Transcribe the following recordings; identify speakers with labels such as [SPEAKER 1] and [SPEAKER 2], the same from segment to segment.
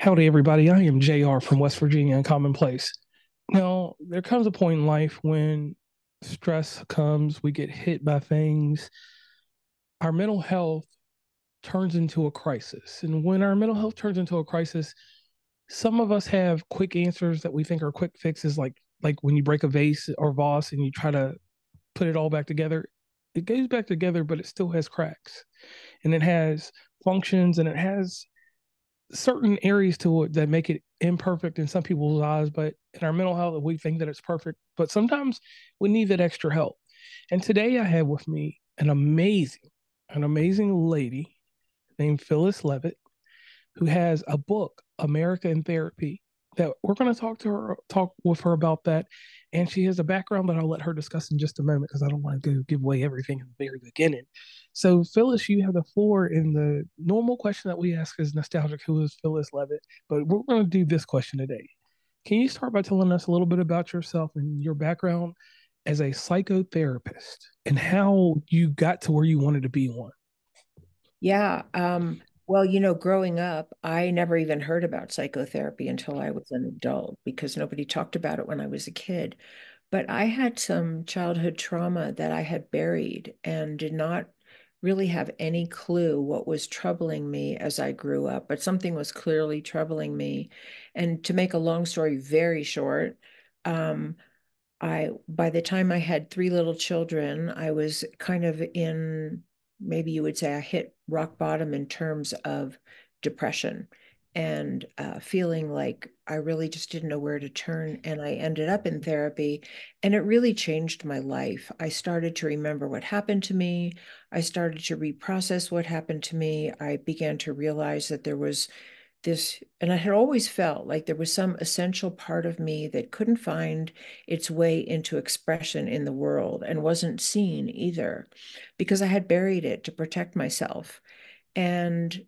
[SPEAKER 1] Howdy, everybody. I am JR from West Virginia and Commonplace. Now, there comes a point in life when stress comes, we get hit by things, our mental health turns into a crisis. And when our mental health turns into a crisis, some of us have quick answers that we think are quick fixes, like when you break a vase or vase and you try to put it all back together. It goes back together, but it still has cracks and it has functions and it has certain areas to it that make it imperfect in some people's eyes, but in our mental health, we think that it's perfect. But sometimes we need that extra help. And today I have with me an amazing lady named Phyllis Levitt, who has a book, America in Therapy, that we're going to talk with her about that. And she has a background that I'll let her discuss in just a moment because I don't want to go give away everything in the very beginning. So, Phyllis, you have the floor. And the normal question that we ask is nostalgic, who is Phyllis Levitt? But we're going to do this question today. Can you start by telling us a little bit about yourself and your background as a psychotherapist and how you got to where you wanted to be one?
[SPEAKER 2] Yeah. Well, growing up, I never even heard about psychotherapy until I was an adult because nobody talked about it when I was a kid. But I had some childhood trauma that I had buried and did not really have any clue what was troubling me as I grew up. But something was clearly troubling me. And to make a long story very short, um, by the time I had three little children, I was kind of in, maybe you would say I hit rock bottom in terms of depression and feeling like I really just didn't know where to turn. And I ended up in therapy, and it really changed my life. I started to remember what happened to me. I started to reprocess what happened to me. I began to realize that there was this, and I had always felt like there was some essential part of me that couldn't find its way into expression in the world and wasn't seen either because I had buried it to protect myself. And,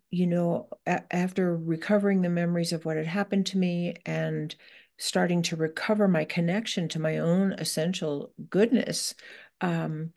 [SPEAKER 2] after recovering the memories of what had happened to me and starting to recover my connection to my own essential goodness, um,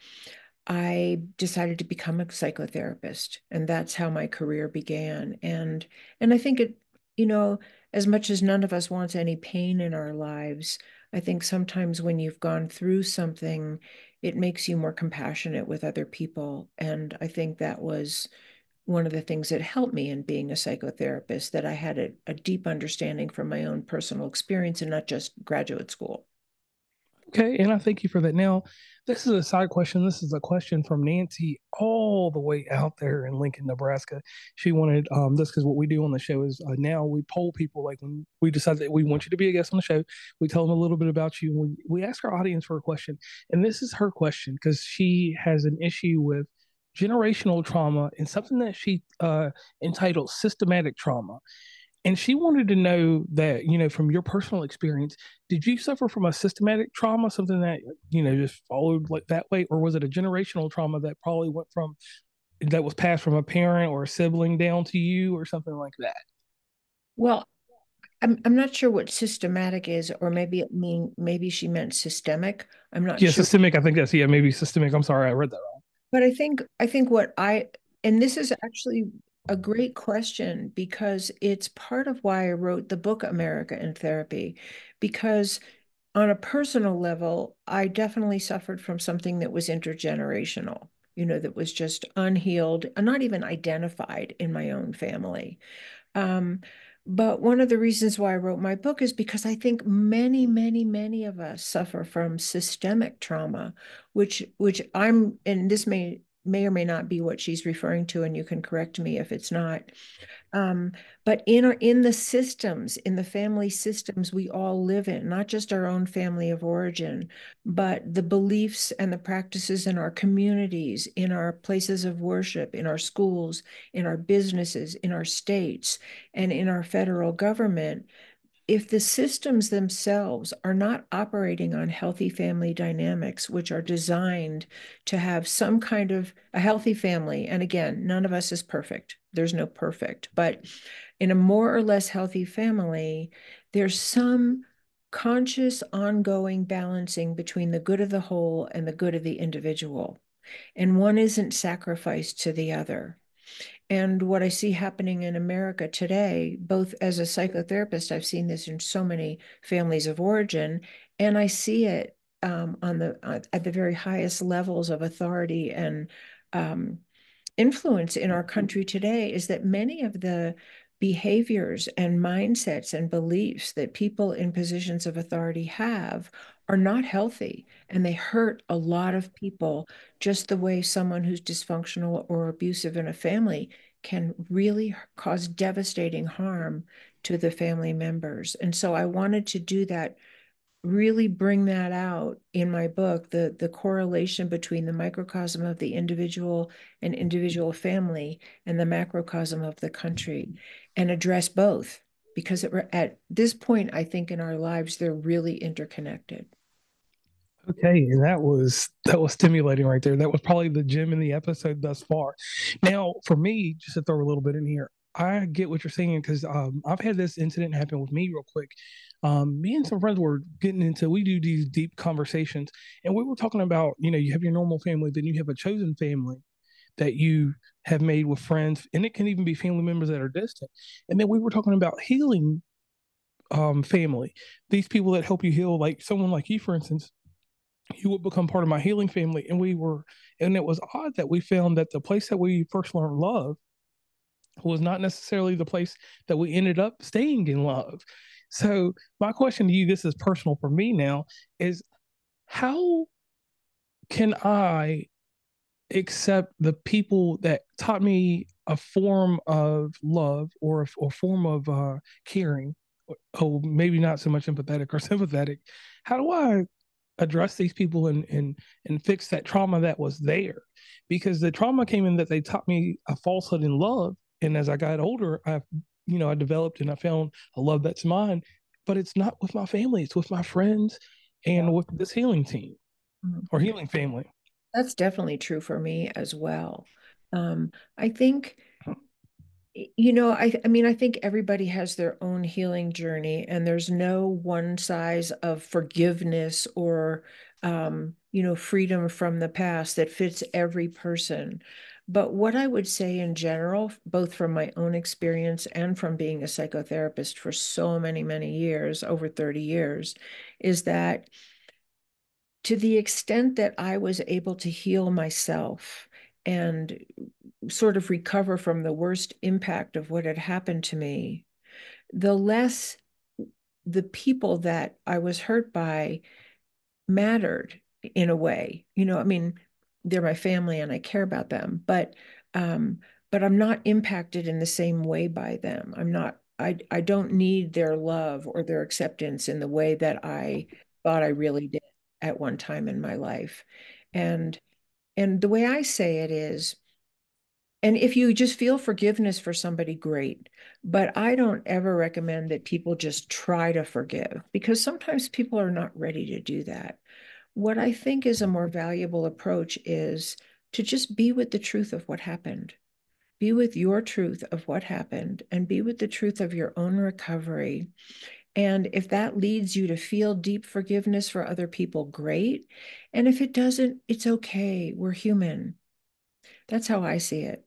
[SPEAKER 2] I decided to become a psychotherapist, and that's how my career began. And I think it, you know, as much as none of us wants any pain in our lives, I think sometimes when you've gone through something, it makes you more compassionate with other people. And I think that was one of the things that helped me in being a psychotherapist, that I had a deep understanding from my own personal experience and not just graduate school.
[SPEAKER 1] Okay, and I thank you for that. Now, this is a side question. This is a question from Nancy all the way out there in Lincoln, Nebraska. She wanted this because what we do on the show is now we poll people. Like when we decide that we want you to be a guest on the show, we tell them a little bit about you. And we ask our audience for a question. And this is her question because she has an issue with generational trauma and something that she entitled systematic trauma. And she wanted to know that, from your personal experience, did you suffer from a systematic trauma, something that, just followed like that way? Or was it a generational trauma that probably that was passed from a parent or a sibling down to you or something like that?
[SPEAKER 2] Well, I'm not sure what systematic is, or maybe she meant systemic. I'm not
[SPEAKER 1] Yeah,
[SPEAKER 2] sure.
[SPEAKER 1] systemic. I think yeah, maybe systemic. I'm sorry, I read that wrong.
[SPEAKER 2] But I think what I and this is actually a great question because it's part of why I wrote the book America in Therapy, because on a personal level, I definitely suffered from something that was intergenerational, that was just unhealed and not even identified in my own family. Um, but one of the reasons why I wrote my book is because I think many, many, many of us suffer from systemic trauma, and this may or may not be what she's referring to, and you can correct me if it's not. Um, but in the systems, in the family systems we all live in, not just our own family of origin, but the beliefs and the practices in our communities, in our places of worship, in our schools, in our businesses, in our states, and in our federal government, if the systems themselves are not operating on healthy family dynamics, which are designed to have some kind of a healthy family, and again, none of us is perfect. There's no perfect, but in a more or less healthy family, there's some conscious ongoing balancing between the good of the whole and the good of the individual. And one isn't sacrificed to the other. And what I see happening in America today, both as a psychotherapist, I've seen this in so many families of origin, and I see it at the very highest levels of authority and um, influence in our country today, is that many of the behaviors and mindsets and beliefs that people in positions of authority have are not healthy, and they hurt a lot of people, just the way someone who's dysfunctional or abusive in a family can really cause devastating harm to the family members. And so I wanted to do that, really bring that out in my book, the correlation between the microcosm of the individual and individual family and the macrocosm of the country, and address both, because at this point, I think in our lives, they're really interconnected.
[SPEAKER 1] Okay, and that was stimulating right there. That was probably the gem in the episode thus far. Now, for me, just to throw a little bit in here, I get what you're saying because I've had this incident happen with me real quick. Me and some friends were getting into we do these deep conversations, and we were talking about you have your normal family, then you have a chosen family that you have made with friends, and it can even be family members that are distant. And then we were talking about healing family, these people that help you heal, like someone like you, for instance you would become part of my healing family. And it was odd that we found that the place that we first learned love was not necessarily the place that we ended up staying in love. So, my question to you, this is personal for me now, is how can I accept the people that taught me a form of love or a form of caring? Oh, maybe not so much empathetic or sympathetic. How do I address these people and fix that trauma that was there? Because the trauma came in that they taught me a falsehood in love, and as I got older, I developed and I found a love that's mine, but it's not with my family, it's with my friends
[SPEAKER 2] Yeah.
[SPEAKER 1] and with this healing team
[SPEAKER 2] Mhm.
[SPEAKER 1] or healing family.
[SPEAKER 2] That's definitely true for me as well. I think, I mean, I think everybody has their own healing journey, and there's no one size of forgiveness or, freedom from the past that fits every person. But what I would say in general, both from my own experience and from being a psychotherapist for so many, many years, over 30 years, is that to the extent that I was able to heal myself and sort of recover from the worst impact of what had happened to me, the less the people that I was hurt by mattered in a way. I mean, they're my family and I care about them, um, but I'm not impacted in the same way by them. I don't need their love or their acceptance in the way that I thought I really did at one time in my life. And and the way I say it is, and if you just feel forgiveness for somebody, great. But I don't ever recommend that people just try to forgive, because sometimes people are not ready to do that. What I think is a more valuable approach is to just be with the truth of what happened. Be with your truth of what happened and be with the truth of your own recovery. And if that leads you to feel deep forgiveness for other people, great. And if it doesn't, it's okay. We're human. That's how I see it.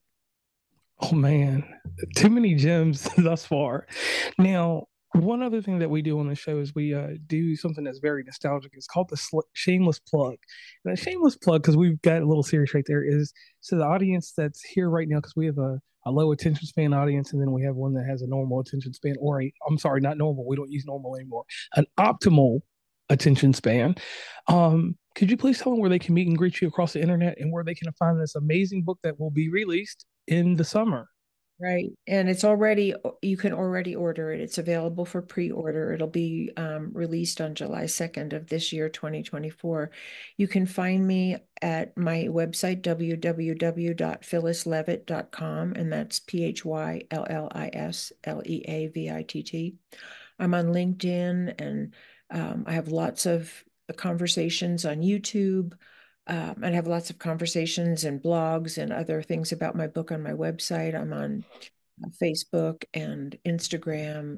[SPEAKER 1] Oh man, too many gems thus far. Now, one other thing that we do on the show is we do something that's very nostalgic. It's called the shameless plug. And a shameless plug, because we've got a little series right there, is to the audience that's here right now, because we have a low attention span audience, and then we have one that has a normal attention span, or I'm sorry, not normal. We don't use normal anymore. An optimal attention span. Could you please tell them where they can meet and greet you across the internet and where they can find this amazing book that will be released in the summer?
[SPEAKER 2] Right. And you can already order it. It's available for pre-order. It'll be released on July 2nd of this year, 2024. You can find me at my website, www.phyllisleavitt.com, and that's PhyllisLeavitt. I'm on LinkedIn, and I have lots of conversations on YouTube. I have lots of conversations and blogs and other things about my book on my website. I'm on Facebook and Instagram,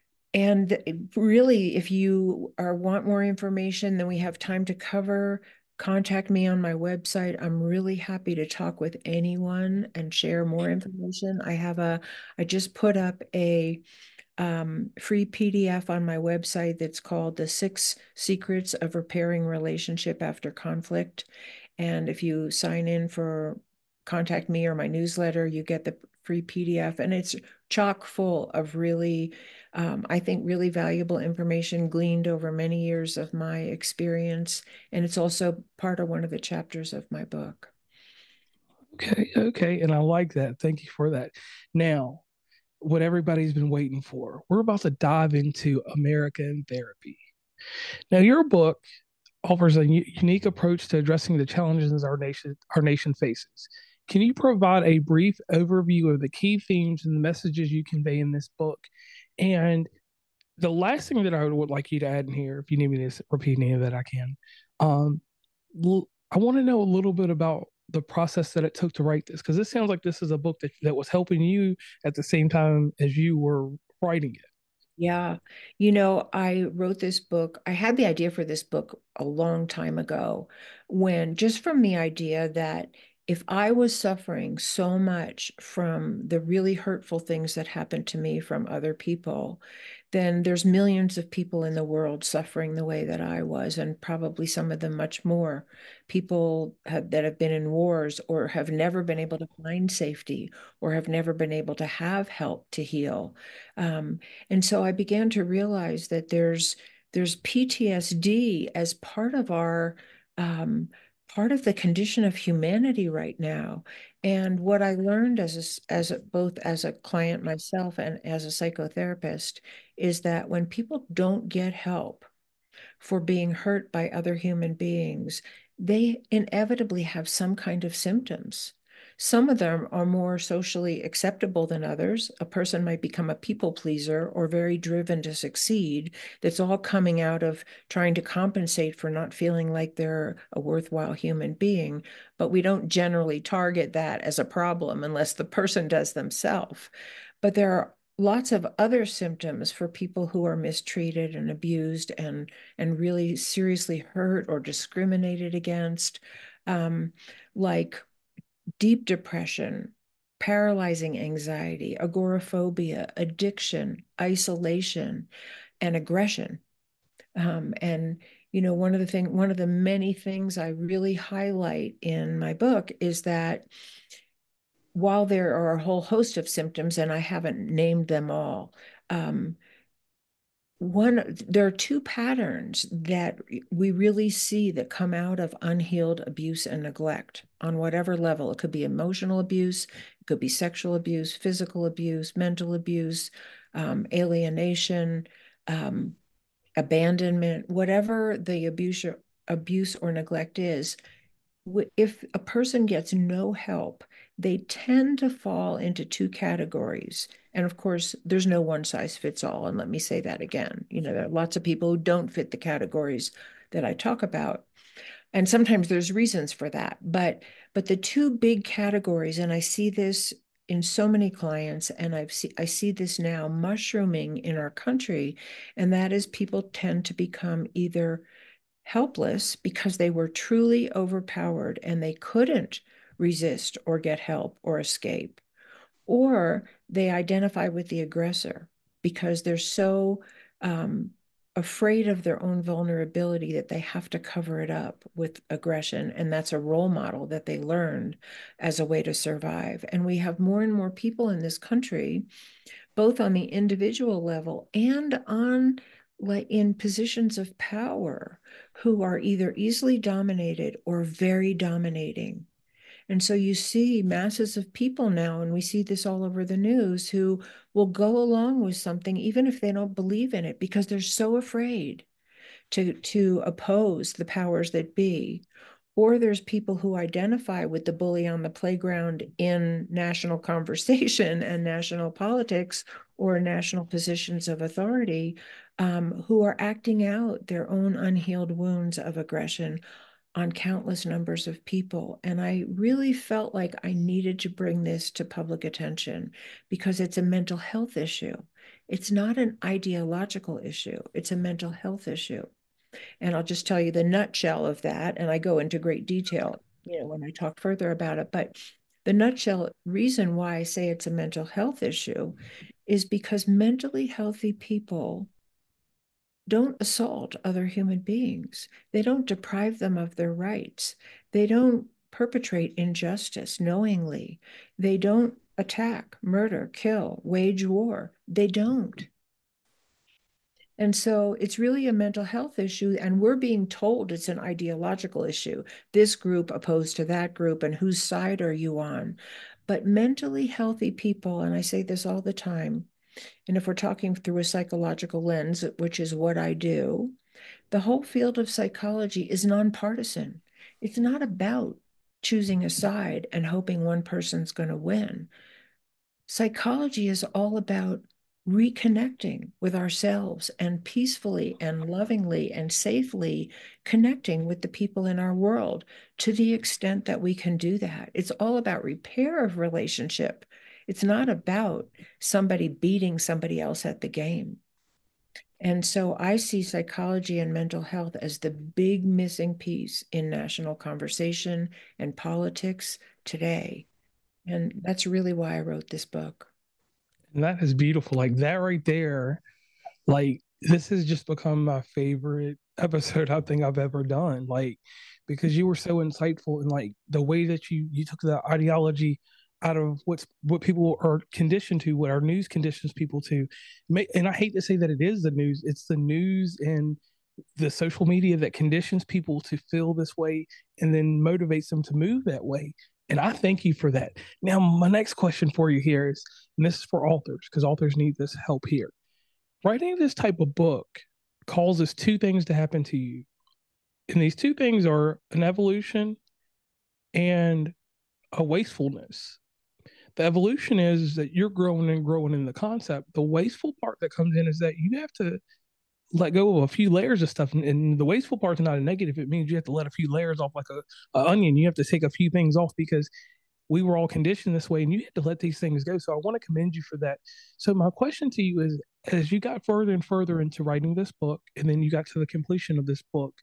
[SPEAKER 2] and really, if you want more information than we have time to cover, contact me on my website. I'm really happy to talk with anyone and share more information. I just put up a free PDF on my website that's called The 6 Secrets of Repairing Relationship After Conflict. And if you sign in for contact me or my newsletter, you get the free PDF, and it's chock full of really, I think, really valuable information gleaned over many years of my experience. And it's also part of one of the chapters of my book.
[SPEAKER 1] Okay, okay, and I like that. Thank you for that. Now, what everybody's been waiting for. We're about to dive into American therapy. Now, your book offers a unique approach to addressing the challenges our nation faces. Can you provide a brief overview of the key themes and the messages you convey in this book? And the last thing that I would like you to add in here, if you need me to repeat any of that, I can. Um, I want to know a little bit about the process that it took to write this, because this sounds like this is a book that was helping you at the same time as you were writing it.
[SPEAKER 2] Yeah. I wrote this book. I had the idea for this book a long time ago when just from the idea that if I was suffering so much from the really hurtful things that happened to me from other people, then there's millions of people in the world suffering the way that I was, and probably some of them much more. That have been in wars or have never been able to find safety or have never been able to have help to heal. Um, and so I began to realize that there's PTSD as um, part of the condition of humanity right now. And what I learned both as a client myself and as a psychotherapist is that when people don't get help for being hurt by other human beings, they inevitably have some kind of symptoms. Some of them are more socially acceptable than others. A person might become a people pleaser or very driven to succeed. That's all coming out of trying to compensate for not feeling like they're a worthwhile human being. But we don't generally target that as a problem unless the person does themselves. But there are lots of other symptoms for people who are mistreated and abused and really seriously hurt or discriminated against, um, like deep depression, paralyzing anxiety, agoraphobia, addiction, isolation, and aggression. And one of the many things I really highlight in my book is that while there are a whole host of symptoms, and I haven't named them all, um, there are 2 patterns that we really see that come out of unhealed abuse and neglect on whatever level. It could be emotional abuse, it could be sexual abuse, physical abuse, mental abuse, alienation, um, abandonment, whatever the abuse or neglect is. If a person gets no help, they tend to fall into 2 categories. And of course, there's no one size fits all. And let me say that again. There are lots of people who don't fit the categories that I talk about. And sometimes there's reasons for that. But the 2 big categories, and I see this in so many clients, and I see this now mushrooming in our country, and that is people tend to become either helpless because they were truly overpowered and they couldn't resist or get help or escape, or they identify with the aggressor because they're so um, afraid of their own vulnerability that they have to cover it up with aggression. And that's a role model that they learned as a way to survive. And we have more and more people in this country, both on the individual level and on like in positions of power, who are either easily dominated or very dominating. And so you see masses of people now, and we see this all over the news, who will go along with something even if they don't believe in it because they're so afraid to oppose the powers that be. Or there's people who identify with the bully on the playground in national conversation and national politics or national positions of authority, who are acting out their own unhealed wounds of aggression on countless numbers of people. And I really felt like I needed to bring this to public attention because it's a mental health issue. It's not an ideological issue, it's a mental health issue. And I'll just tell you the nutshell of that. And I go into great detail, when I talk further about it. But the nutshell reason why I say it's a mental health issue is because mentally healthy people don't assault other human beings. They don't deprive them of their rights. They don't perpetrate injustice knowingly. They don't attack, murder, kill, wage war. They don't. And so it's really a mental health issue, and we're being told it's an ideological issue. This group opposed to that group, and whose side are you on? But mentally healthy people, and I say this all the time, and if we're talking through a psychological lens, which is what I do, the whole field of psychology is nonpartisan. It's not about choosing a side and hoping one person's going to win. Psychology is all about reconnecting with ourselves and peacefully and lovingly and safely connecting with the people in our world to the extent that we can do that. It's all about repair of relationship. It's not about somebody beating somebody else at the game. And so I see psychology and mental health as the big missing piece in national conversation and politics today. And that's really why I wrote this book.
[SPEAKER 1] And that is beautiful. Like that right there, like this has just become my favorite episode I think I've ever done. Like because you were so insightful and like the way that you took the ideology out of what people are conditioned to, what our news conditions people to. And I hate to say that it is the news, it's the news and the social media that conditions people to feel this way and then motivates them to move that way. And I thank you for that. Now, my next question for you here is, and this is for authors, because authors need this help here. Writing this type of book causes two things to happen to you. And these two things are an evolution and a wastefulness. The evolution is that you're growing and growing in the concept. The wasteful part that comes in is that you have to let go of a few layers of stuff. And the wasteful part is not a negative. It means you have to let a few layers off like a onion. You have to take a few things off because we were all conditioned this way and you had to let these things go. So I want to commend you for that. So my question to you is, as you got further and further into writing this book, and then you got to the completion of this book,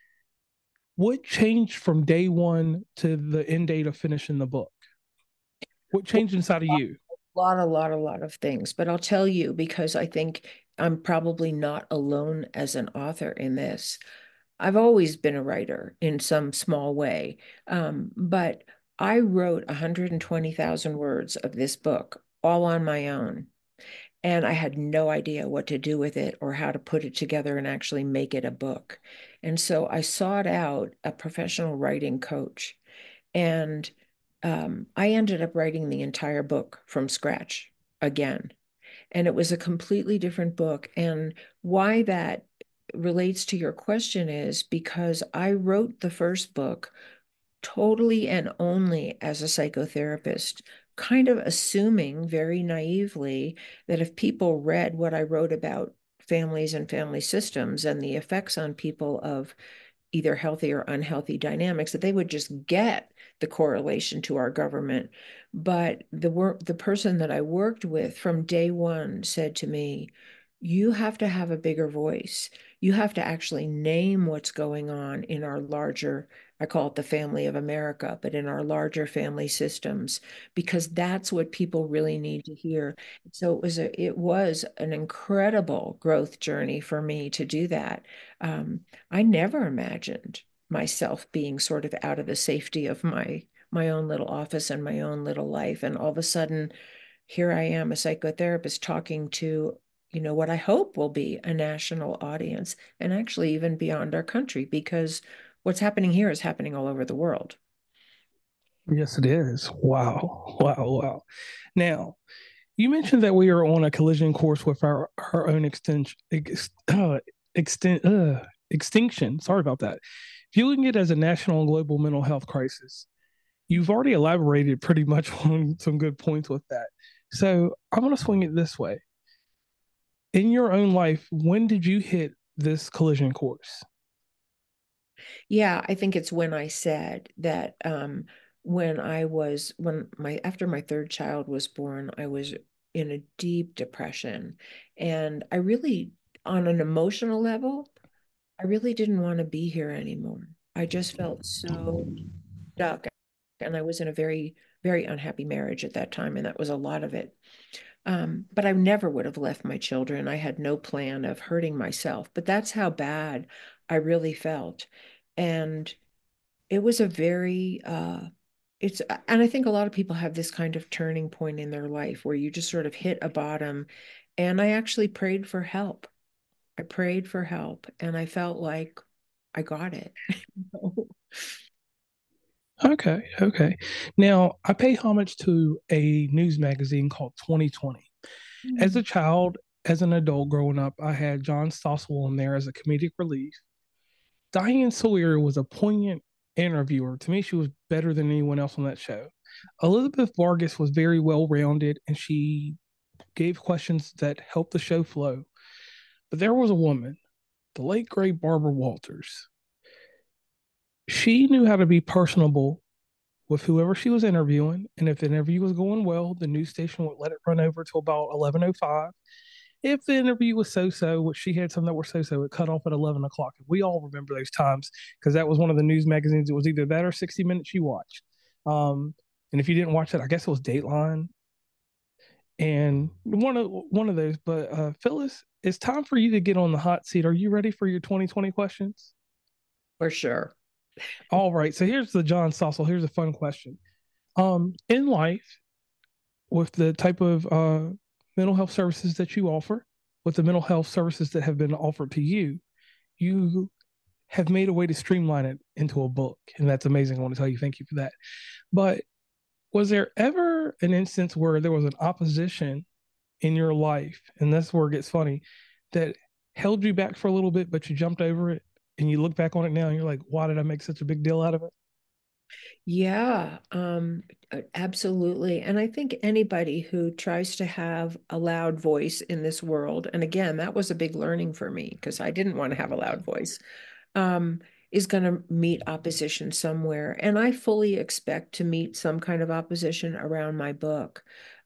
[SPEAKER 1] what changed from day one to the end date of finishing the book? What changed inside of you?
[SPEAKER 2] A lot of things. But I'll tell you, because I think I'm probably not alone as an author in this. I've always been a writer in some small way, but I wrote 120,000 words of this book all on my own. And I had no idea what to do with it or how to put it together and actually make it a book. And so I sought out a professional writing coach. And I ended up writing the entire book from scratch again. And it was a completely different book. And why that relates to your question is because I wrote the first book totally and only as a psychotherapist, kind of assuming very naively that if people read what I wrote about families and family systems and the effects on people of either healthy or unhealthy dynamics, that they would just get the correlation to our government. But the person that I worked with from day one said to me, you have to have a bigger voice. You have to actually name what's going on in our larger, I call it the family of America, but in our larger family systems, because that's what people really need to hear. So it was an incredible growth journey for me to do that. I never imagined myself being sort of out of the safety of my own little office and my own little life. And all of a sudden, here I am, a psychotherapist talking to, what I hope will be a national audience and actually even beyond our country, because what's happening here is happening all over the world.
[SPEAKER 1] Yes, it is. Wow. Wow. Wow. Now, you mentioned that we are on a collision course with our own extinction. Sorry about that. Viewing it as a national and global mental health crisis, you've already elaborated pretty much on some good points with that. So I'm going to swing it this way. In your own life, when did you hit this collision course?
[SPEAKER 2] Yeah, I think it's when I said that when my after my third child was born, I was in a deep depression. And I really, on an emotional level, I really didn't want to be here anymore. I just felt so stuck. And I was in a very, very unhappy marriage at that time, and that was a lot of it. But I never would have left my children. I had no plan of hurting myself, but that's how bad I really felt. And it was a very, and I think a lot of people have this kind of turning point in their life where you just sort of hit a bottom. And I actually prayed for help. I prayed for help, and I felt like I got it.
[SPEAKER 1] Okay, okay. Now, I pay homage to a news magazine called 2020. As a
[SPEAKER 2] Mm.
[SPEAKER 1] child, as an adult growing up, I had John Stossel on there as a comedic relief. Diane Sawyer was a poignant interviewer. To me, she was better than anyone else on that show. Elizabeth Vargas was very well rounded and she gave questions that helped the show flow. But there was a woman, the late great Barbara Walters. She knew how to be personable with whoever she was interviewing. And if the interview was going well, the news station would let it run over till about 11:05. If the interview was so-so, which she had some that were so-so, it cut off at 11 o'clock. We all remember those times because that was one of the news magazines. It was either that or 60 Minutes you watched. And if you didn't watch that, I guess it was Dateline and one of those. But Phyllis, it's time for you to get on the hot seat. Are you ready for your 2020 questions?
[SPEAKER 2] For sure.
[SPEAKER 1] All right. So here's the John Stossel. Here's a fun question. In life, with the type of mental health services that you offer, with the mental health services that have been offered to you, you have made a way to streamline it into a book. And that's amazing. I want to tell you thank you for that. But was there ever an instance where there was an opposition in your life, and that's where it gets funny, that held you back for a little bit, but you jumped over it and you look back on it now and you're like, why did I make such a big deal out of it?
[SPEAKER 2] Yeah, absolutely. And I think anybody who tries to have a loud voice in this world, and again, that was a big learning for me because I didn't want to have a loud voice, um, is going to meet opposition somewhere. And I fully expect to meet some kind of opposition around my book.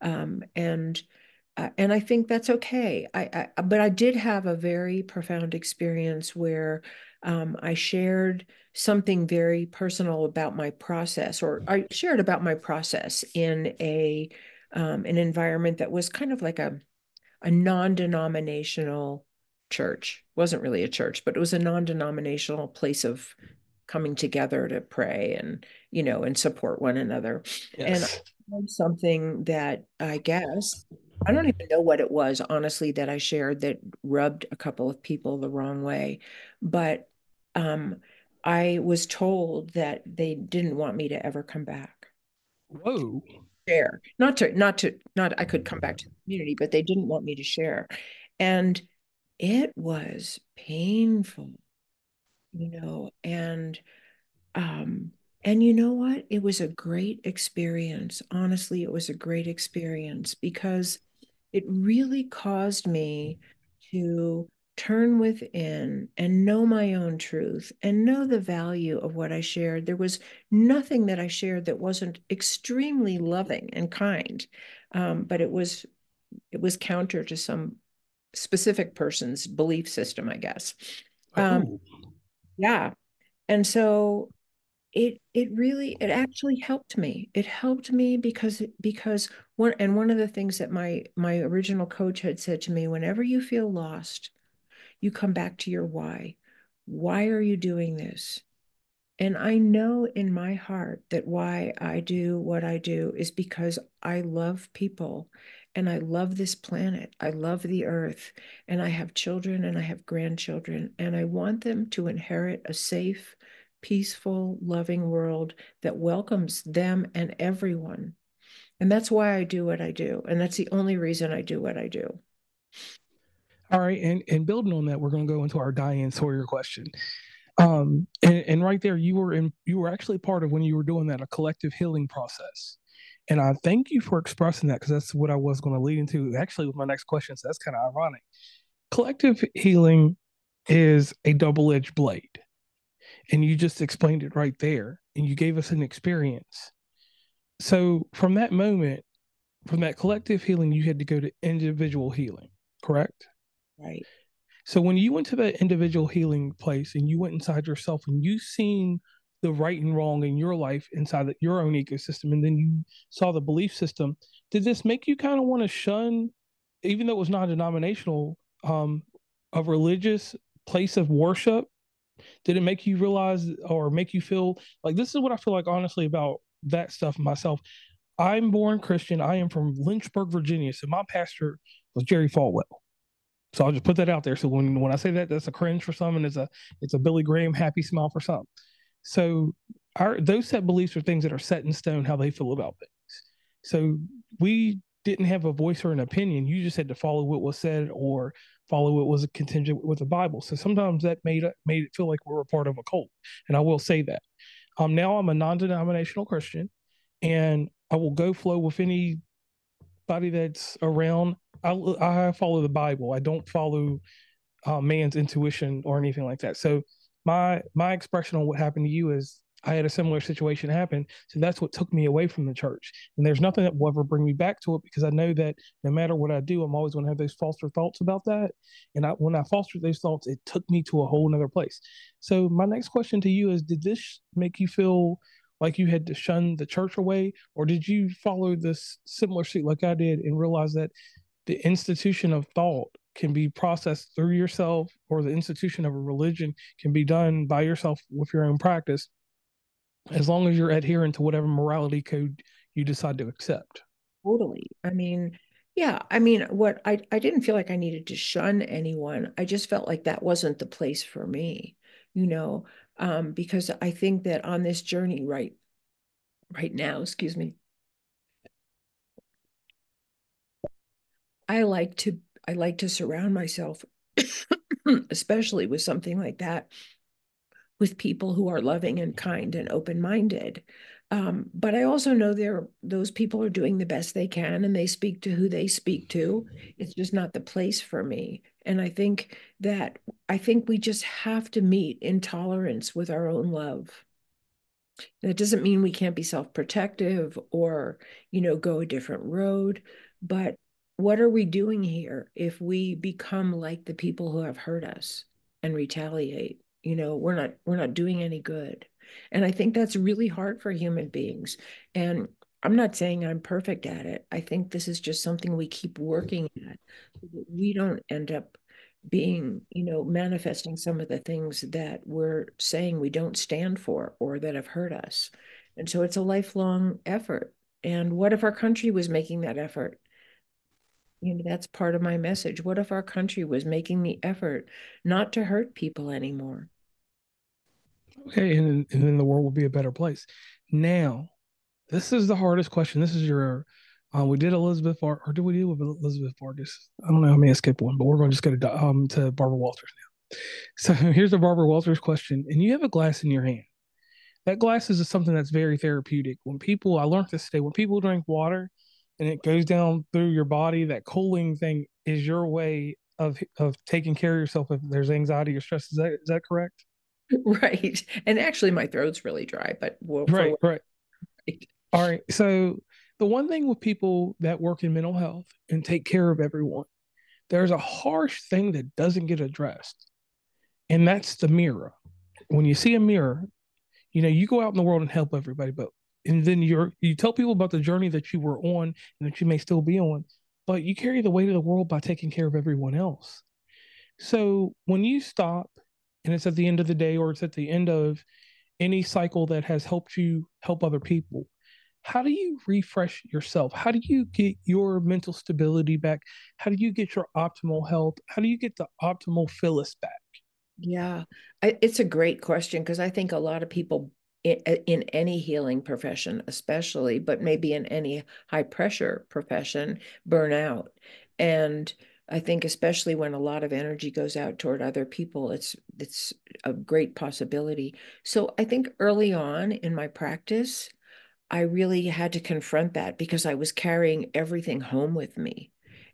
[SPEAKER 2] And I think that's okay. But I did have a very profound experience where I shared something very personal about my process, or I shared about my process in an environment that was kind of like a non-denominational church. It wasn't really a church, but it was a non-denominational place of coming together to pray and support one another. And I
[SPEAKER 1] Yes.
[SPEAKER 2] shared something that I guess I don't even know what it was, honestly, that I shared that rubbed a couple of people the wrong way. But um, I was told that they didn't want me to ever come back.
[SPEAKER 1] Whoa.
[SPEAKER 2] Share. Not I could come back to the community, but they didn't want me to share. And it was painful, you know, um and you know what? It was a great experience. Honestly, it was a great experience because it really caused me to turn within and know my own truth and know the value of what I shared. There was nothing that I shared that wasn't extremely loving and kind, but it was counter to some specific person's belief system, I guess. Um,
[SPEAKER 1] Oh.
[SPEAKER 2] yeah, and so it actually helped me. It helped me because one of the things that my original coach had said to me, whenever you feel lost, you come back to your why. Why are you doing this? And I know in my heart that why I do what I do is because I love people and I love this planet. I love the earth and I have children and I have grandchildren and I want them to inherit a safe, peaceful, loving world that welcomes them and everyone. And that's why I do what I do. And that's the only reason I do what I do.
[SPEAKER 1] All right. And building on that, we're going to go into our Diane Sawyer question. And right there, you were actually part of when you were doing that, a collective healing process. And I thank you for expressing that because that's what I was going to lead into actually with my next question. So that's kind of ironic. Collective healing is a double-edged blade. And you just explained it right there. And you gave us an experience. So from that moment, from that collective healing, you had to go to individual healing, correct?
[SPEAKER 2] Right.
[SPEAKER 1] So when you went to that individual healing place and you went inside yourself and you seen the right and wrong in your life inside your own ecosystem, and then you saw the belief system, did this make you kind of want to shun, even though it was non-denominational, a religious place of worship? Did it make you realize or make you feel like this is what I feel like honestly about that stuff myself? I'm born Christian. I am from Lynchburg, Virginia. So my pastor was Jerry Falwell. So I'll just put that out there. So when I say that, that's a cringe for some, and it's a Billy Graham happy smile for some. So those set beliefs are things that are set in stone how they feel about things. So we didn't have a voice or an opinion. You just had to follow what was said or follow what was contingent with the Bible. So sometimes that made it feel like we were a part of a cult. And I will say that. Now I'm a non-denominational Christian, and I will go flow with anybody that's around. I follow the Bible. I don't follow man's intuition or anything like that. So my expression on what happened to you is I had a similar situation happen. So that's what took me away from the church. And there's nothing that will ever bring me back to it because I know that no matter what I do, I'm always going to have those foster thoughts about that. And when I fostered those thoughts, it took me to a whole nother place. So my next question to you is, did this make you feel like you had to shun the church away, or did you follow this similar suit like I did and realize that the institution of thought can be processed through yourself, or the institution of a religion can be done by yourself with your own practice, as long as you're adhering to whatever morality code you decide to accept?
[SPEAKER 2] Totally. I mean, yeah, I mean, what I didn't feel like I needed to shun anyone. I just felt like that wasn't the place for me, you know, because I think that on this journey right now, excuse me, I like to I like to surround myself, especially with something like that, with people who are loving and kind and open-minded. But I also know those people are doing the best they can and they speak to who they speak to. It's just not the place for me. And I think we just have to meet in tolerance with our own love. And it doesn't mean we can't be self-protective or, go a different road. But what are we doing here if we become like the people who have hurt us and retaliate? We're not doing any good. And I think that's really hard for human beings. And I'm not saying I'm perfect at it. I think this is just something we keep working at so that we don't end up being, manifesting some of the things that we're saying we don't stand for or that have hurt us. And so it's a lifelong effort. And what if our country was making that effort? That's part of my message. What if our country was making the effort not to hurt people anymore?
[SPEAKER 1] Okay, and then the world will be a better place. Now, this is the hardest question. This is your. We did Elizabeth or did we deal with Elizabeth Vargas? I don't know. I may have skipped one, but we're going to just go to Barbara Walters now. So here's the Barbara Walters question, and you have a glass in your hand. That glass is something that's very therapeutic. I learned this today, when people drink water and it goes down through your body, that cooling thing is your way of taking care of yourself if there's anxiety or stress. Is that correct?
[SPEAKER 2] Right. And actually, my throat's really dry, but well, for
[SPEAKER 1] Right,
[SPEAKER 2] what?
[SPEAKER 1] right. All right. So the one thing with people that work in mental health and take care of everyone, there's a harsh thing that doesn't get addressed, and that's the mirror. When you see a mirror, you go out in the world and help everybody, but and then you tell people about the journey that you were on and that you may still be on, but you carry the weight of the world by taking care of everyone else. So when you stop, and it's at the end of the day or it's at the end of any cycle that has helped you help other people, how do you refresh yourself? How do you get your mental stability back? How do you get your optimal health? How do you get the optimal Phyllis back?
[SPEAKER 2] Yeah, it's a great question because I think a lot of people in any healing profession, especially, but maybe in any high pressure profession, burn out. And I think especially when a lot of energy goes out toward other people, it's a great possibility. So I think early on in my practice, I really had to confront that because I was carrying everything home with me.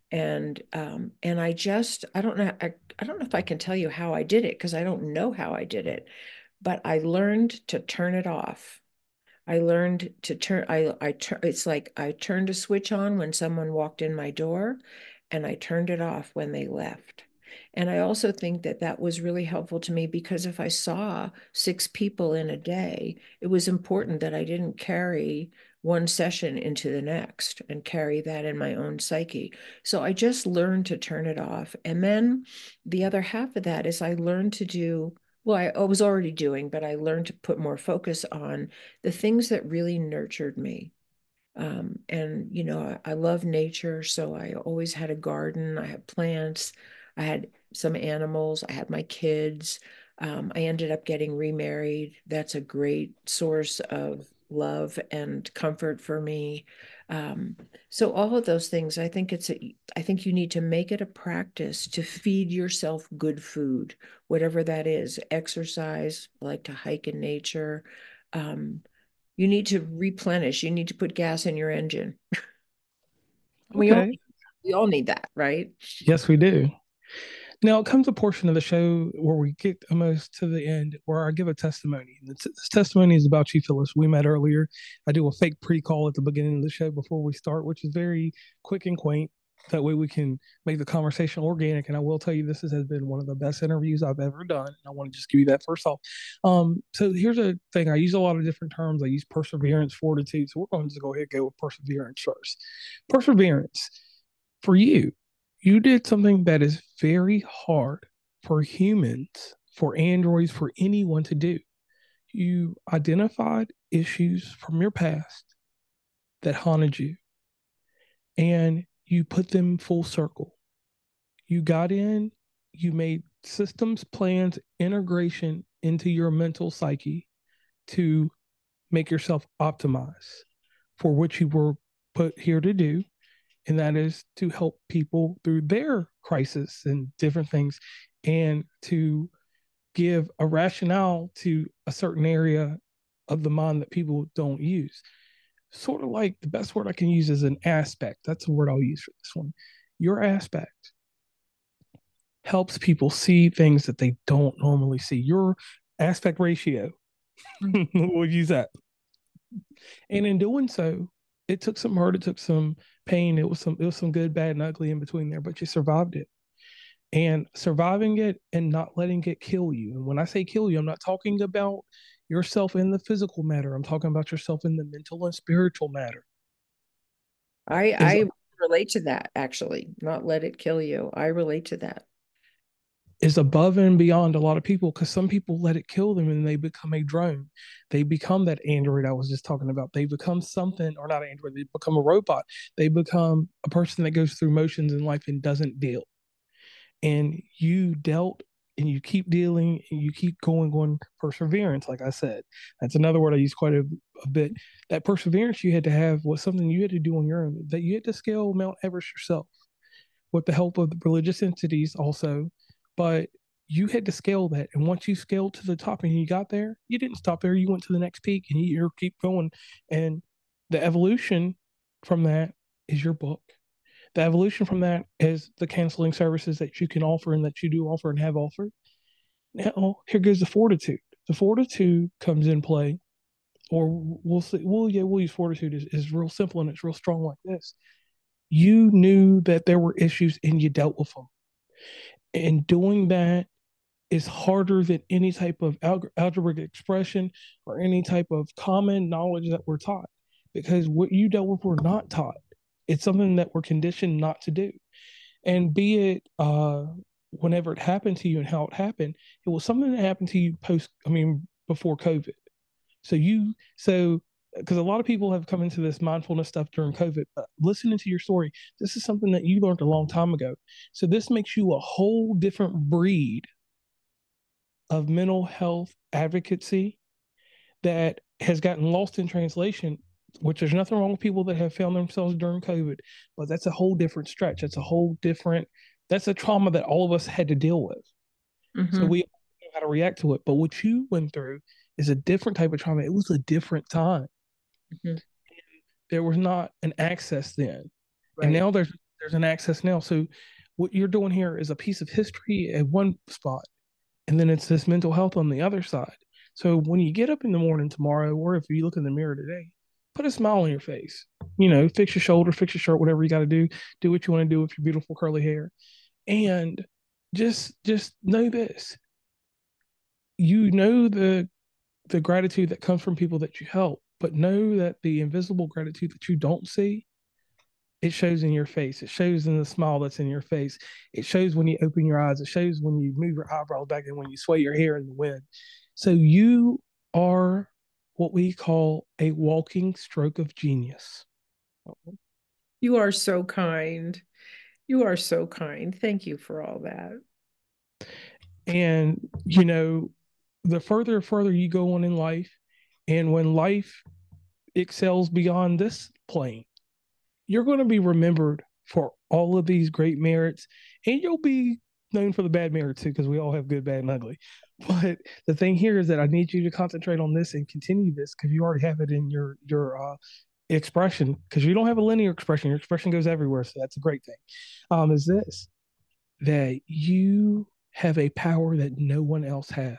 [SPEAKER 2] And I don't know, I don't know if I can tell you how I did it because I don't know how I did it, but I learned to turn it off. I learned to turn it's like I turned a switch on when someone walked in my door and I turned it off when they left. And I also think that that was really helpful to me because if I saw 6 people in a day, it was important that I didn't carry one session into the next and carry that in my own psyche. So I just learned to turn it off. And then the other half of that is I learned to do, well, I was already doing, but I learned to put more focus on the things that really nurtured me. And, I love nature. So I always had a garden. I had plants. I had some animals. I had my kids. I ended up getting remarried. That's a great source of love and comfort for me. Um, so all of those things, I think you need to make it a practice to feed yourself good food, whatever that is, exercise, like to hike in nature. Um, you need to replenish. You need to put gas in your engine. We all
[SPEAKER 1] Okay.
[SPEAKER 2] we all need that, right?
[SPEAKER 1] Yes, we do. Now it comes a portion of the show where we get almost to the end where I give a testimony. And this testimony is about you, Phyllis. We met earlier. I do a fake pre-call at the beginning of the show before we start, which is very quick and quaint. That way we can make the conversation organic. And I will tell you, has been one of the best interviews I've ever done. I want to just give you that first off. So here's a thing. I use a lot of different terms. I use perseverance, fortitude. So we're going to go ahead and go with perseverance first. Perseverance for you, you did something that is very hard for humans, for androids, for anyone to do. You identified issues from your past that haunted you and you put them full circle. You got in, you made systems, plans, integration into your mental psyche to make yourself optimize for what you were put here to do, and that is to help people through their crisis and different things, and to give a rationale to a certain area of the mind that people don't use. Sort of like the best word I can use is an aspect. That's the word I'll use for this one. Your aspect helps people see things that they don't normally see. Your aspect ratio, we'll use that. And in doing so, it took some hurt, it took some pain, it was some good, bad, and ugly in between there, but you survived it. And surviving it and not letting it kill you. And when I say kill you, I'm not talking about yourself in the physical matter. I'm talking about yourself in the mental and spiritual matter. Is
[SPEAKER 2] I relate to that actually. Not let it kill you. I relate to that.
[SPEAKER 1] is above and beyond a lot of people, because some people let it kill them and they become a drone. They become that android I was just talking about. They become something, or not android, they become a robot. They become a person that goes through motions in life and doesn't deal. And you dealt and you keep dealing and you keep going, perseverance, like I said. That's another word I use quite a bit. That perseverance you had to have was something you had to do on your own, that you had to scale Mount Everest yourself with the help of the religious entities also. But you had to scale that. And once you scaled to the top and you got there, you didn't stop there. You went to the next peak and you keep going. And the evolution from that is your book. The evolution from that is the counseling services that you can offer and that you do offer and have offered. Now, here goes the fortitude. The fortitude comes in play, or we'll see. Well, yeah, we'll use fortitude is real simple and it's real strong like this. You knew that there were issues and you dealt with them. And doing that is harder than any type of algebraic expression or any type of common knowledge that we're taught, because what you dealt with were not taught. It's something that we're conditioned not to do. And be it whenever it happened to you and how it happened, it was something that happened to you before COVID. So because a lot of people have come into this mindfulness stuff during COVID, but listening to your story, this is something that you learned a long time ago. So this makes you a whole different breed of mental health advocacy that has gotten lost in translation, which there's nothing wrong with people that have found themselves during COVID, but that's a whole different stretch. That's a trauma that all of us had to deal with. So
[SPEAKER 2] Mm-hmm.
[SPEAKER 1] we know how to react to it. But what you went through is a different type of trauma. It was a different time.
[SPEAKER 2] Mm-hmm.
[SPEAKER 1] There was not an access then. And
[SPEAKER 2] Right.
[SPEAKER 1] now there's an access now. So what you're doing here is a piece of history at one spot, and then it's this mental health on the other side. So when you get up in the morning tomorrow, or if you look in the mirror today, put a smile on your face. Fix your shoulder, fix your shirt, whatever you got to do. Do what you want to do with your beautiful curly hair. And just know this. You know the gratitude that comes from people that you help, but know that the invisible gratitude that you don't see, it shows in your face. It shows in the smile that's in your face. It shows when you open your eyes. It shows when you move your eyebrows back and when you sway your hair in the wind. So you are what we call a walking stroke of genius.
[SPEAKER 2] You are so kind. You are so kind. Thank you for all that.
[SPEAKER 1] And, the further you go on in life, and when life excels beyond this plane, you're going to be remembered for all of these great merits, and you'll be known for the bad merits too, because we all have good, bad, and ugly. But the thing here is that I need you to concentrate on this and continue this, because you already have it in your expression, because you don't have a linear expression. Your expression goes everywhere, so that's a great thing. Is this that you have a power that no one else has,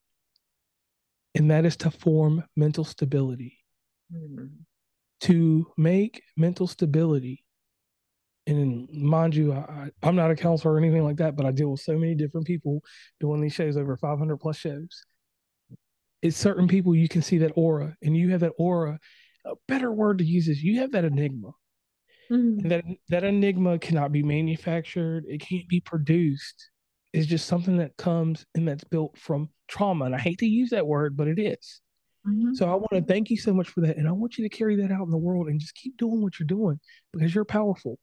[SPEAKER 1] and that is to form mental stability.
[SPEAKER 2] Mm.
[SPEAKER 1] To make mental stability, and mind you, I'm not a counselor or anything like that, but I deal with so many different people doing these shows, over 500 plus shows. It's certain people you can see that aura, and you have that aura. A better word to use is you have that enigma, and
[SPEAKER 2] Mm.
[SPEAKER 1] that enigma cannot be manufactured. It can't be produced. It's just something that comes and that's built from trauma. And I hate to use that word, but it is.
[SPEAKER 2] Mhm.
[SPEAKER 1] So I want to thank you so much for that, and I want you to carry that out in the world and just keep doing what you're doing, because you're powerful.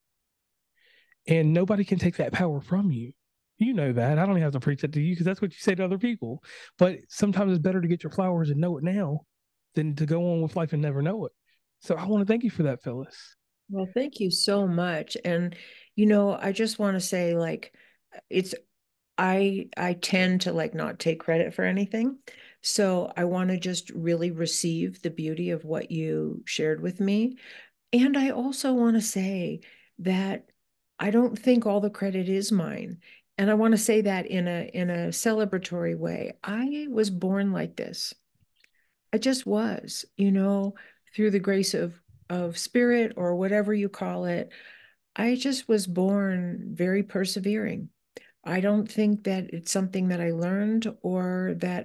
[SPEAKER 1] And nobody can take that power from you. You know that. I don't even have to preach that to you, because that's what you say to other people. But sometimes it's better to get your flowers and know it now than to go on with life and never know it. So I want to thank you for that, Phyllis.
[SPEAKER 2] Well, thank you so much. And I just want to say, like, it's I tend to like not take credit for anything. So I want to just really receive the beauty of what you shared with me. And I also want to say that I don't think all the credit is mine. And I want to say that in a celebratory way. I was born like this. I just was, through the grace of spirit or whatever you call it. I just was born very persevering. I don't think that it's something that I learned or that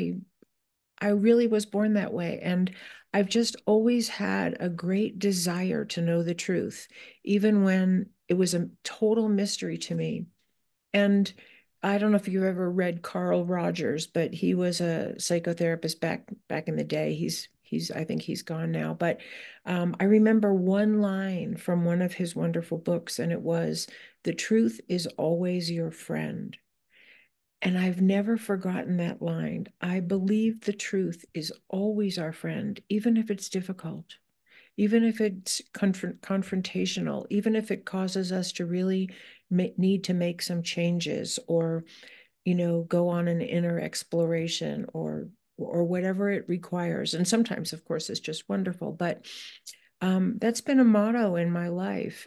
[SPEAKER 2] I really was born that way. And I've just always had a great desire to know the truth, even when it was a total mystery to me. And I don't know if you ever read Carl Rogers, but he was a psychotherapist back in the day. He's I think he's gone now, but I remember one line from one of his wonderful books, and it was, "The truth is always your friend." And I've never forgotten that line. I believe the truth is always our friend, even if it's difficult, even if it's confrontational, even if it causes us to really need to make some changes or, go on an inner exploration or whatever it requires. And sometimes, of course, it's just wonderful. But that's been a motto in my life.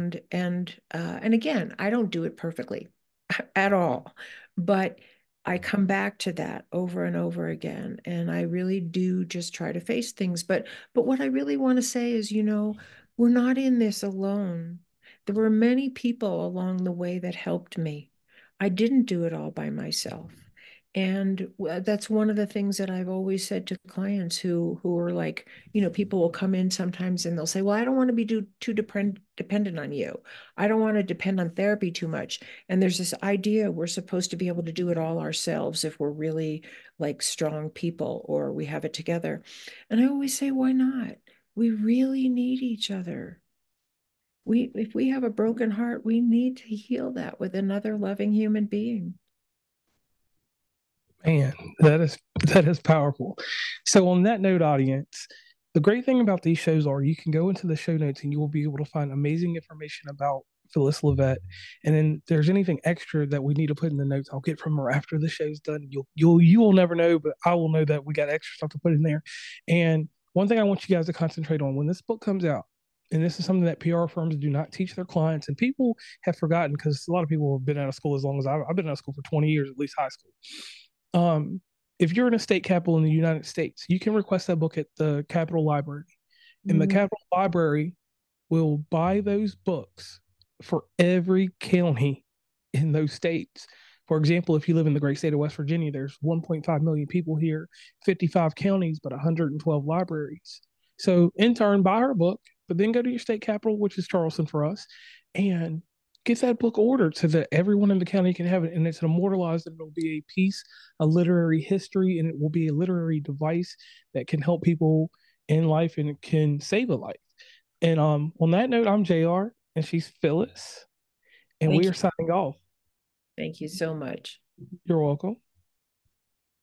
[SPEAKER 2] And again, I don't do it perfectly at all, but I come back to that over and over again, and I really do just try to face things. But what I really want to say is, we're not in this alone. There were many people along the way that helped me. I didn't do it all by myself. And that's one of the things that I've always said to clients who are like, people will come in sometimes and they'll say, well, I don't want to be too dependent on you. I don't want to depend on therapy too much. And there's this idea we're supposed to be able to do it all ourselves if we're really like strong people or we have it together. And I always say, why not? We really need each other. If we have a broken heart, we need to heal that with another loving human being.
[SPEAKER 1] Man, that is powerful. So on that note, audience, the great thing about these shows are you can go into the show notes and you will be able to find amazing information about Phyllis Levette. And then there's anything extra that we need to put in the notes, I'll get from her after the show's done. You will never know, but I will know that we got extra stuff to put in there. And one thing I want you guys to concentrate on when this book comes out, and this is something that PR firms do not teach their clients, and people have forgotten, because a lot of people have been out of school as long as I've been out of school for 20 years, at least high school. um, if you're in a state capital in the United States, you can request that book at the Capitol Library, and the
[SPEAKER 2] Mm.
[SPEAKER 1] Capitol Library will buy those books for every county in those states. For example, if you live in the great state of West Virginia, there's 1.5 million people here, 55 counties, but 112 libraries. So, in turn, buy her book, but then go to your state capital, which is Charleston for us, and get that book ordered so that everyone in the county can have it. And it's immortalized, and it'll be a piece, a literary history, and it will be a literary device that can help people in life and it can save a life. And on that note, I'm JR and she's Phyllis, and we
[SPEAKER 2] Thank
[SPEAKER 1] are
[SPEAKER 2] you.
[SPEAKER 1] signing off.
[SPEAKER 2] Thank you so much.
[SPEAKER 1] You're welcome.